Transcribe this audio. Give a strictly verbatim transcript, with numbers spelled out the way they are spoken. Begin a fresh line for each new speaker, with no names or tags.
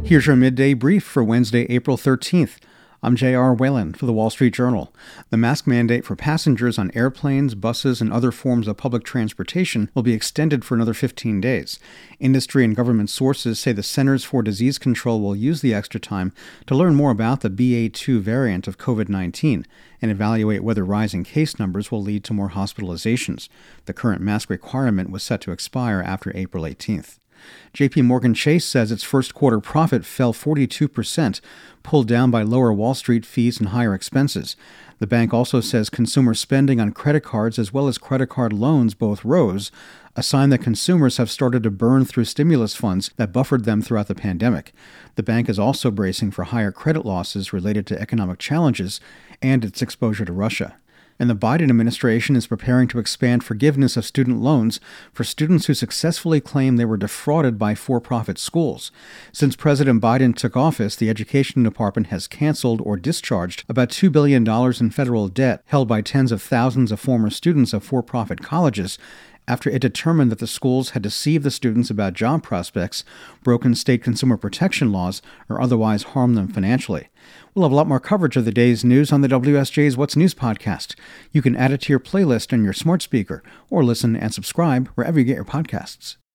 Here's your midday brief for Wednesday, April thirteenth. I'm J R. Whalen for the Wall Street Journal. The mask mandate for passengers on airplanes, buses, and other forms of public transportation will be extended for another fifteen days. Industry and government sources say the Centers for Disease Control will use the extra time to learn more about the B A two variant of covid nineteen and evaluate whether rising case numbers will lead to more hospitalizations. The current mask requirement was set to expire after April eighteenth. J P Morgan Chase says its first quarter profit fell forty-two percent, pulled down by lower Wall Street fees and higher expenses. The bank also says consumer spending on credit cards as well as credit card loans both rose, a sign that consumers have started to burn through stimulus funds that buffered them throughout the pandemic. The bank is also bracing for higher credit losses related to economic challenges and its exposure to Russia. And the Biden administration is preparing to expand forgiveness of student loans for students who successfully claim they were defrauded by for-profit schools. Since President Biden took office, the Education Department has canceled or discharged about two billion dollars in federal debt held by tens of thousands of former students of for-profit colleges, after it determined that the schools had deceived the students about job prospects, broken state consumer protection laws, or otherwise harmed them financially. We'll have a lot more coverage of the day's news on the W S J's What's News podcast. You can add it to your playlist on your smart speaker or listen and subscribe wherever you get your podcasts.